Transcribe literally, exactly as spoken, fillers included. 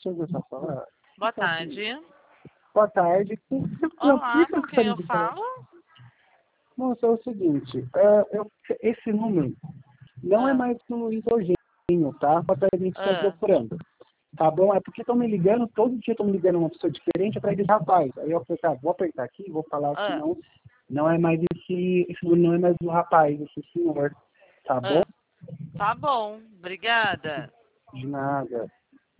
serviço a falar. Boa tarde. Boa tarde. Olá, com quem eu falo? Moça, é o seguinte, é, eu, esse número não ah. é mais do Luiz Eugênio, tá? Para a gente estar ah. procurando. Tá bom? É porque estão me ligando, todo dia estão me ligando uma pessoa diferente atrás de rapaz. Aí eu falei, tá, vou apertar aqui, vou falar ah. que não, não é mais esse, esse número não é mais do rapaz, esse senhor. Tá bom? ah. Tá bom, obrigada. De nada.